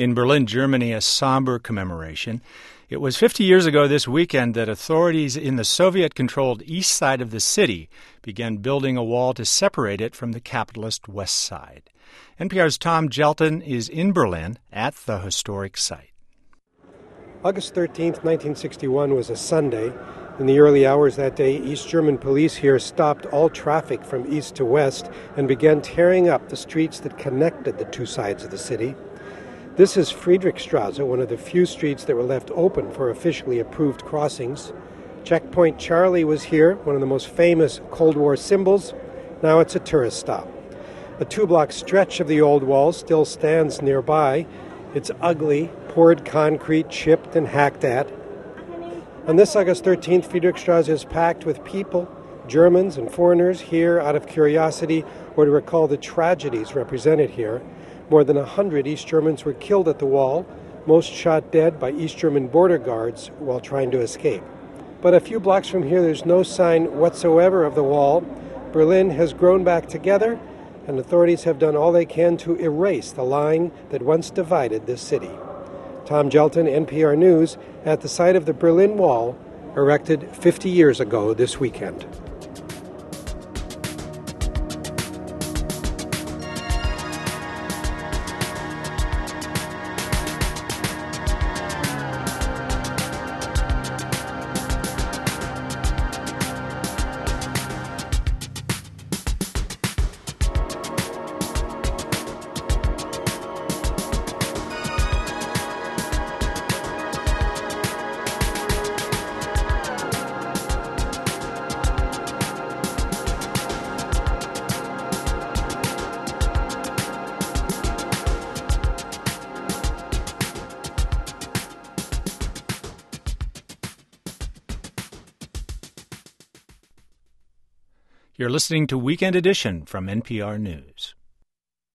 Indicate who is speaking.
Speaker 1: In Berlin, Germany, a somber commemoration. It was 50 years ago this weekend that authorities in the Soviet-controlled east side of the city began building a wall to separate it from the capitalist west side. NPR's Tom Gjelten is in Berlin at the historic site.
Speaker 2: August 13th, 1961 was a Sunday. In the early hours that day, East German police here stopped all traffic from east to west and began tearing up the streets that connected the two sides of the city. This is Friedrichstraße, one of the few streets that were left open for officially approved crossings. Checkpoint Charlie was here, one of the most famous Cold War symbols. Now it's a tourist stop. A 2-block stretch of the old wall still stands nearby. It's ugly, poured concrete, chipped and hacked at. On this August 13th, Friedrichstraße is packed with people, Germans and foreigners here out of curiosity or to recall the tragedies represented here. More than 100 East Germans were killed at the wall, most shot dead by East German border guards while trying to escape. But a few blocks from here, there's no sign whatsoever of the wall. Berlin has grown back together, and authorities have done all they can to erase the line that once divided this city. Tom Gjelten, NPR News, at the site of the Berlin Wall, erected 50 years ago this weekend.
Speaker 1: You're listening to Weekend Edition from NPR News.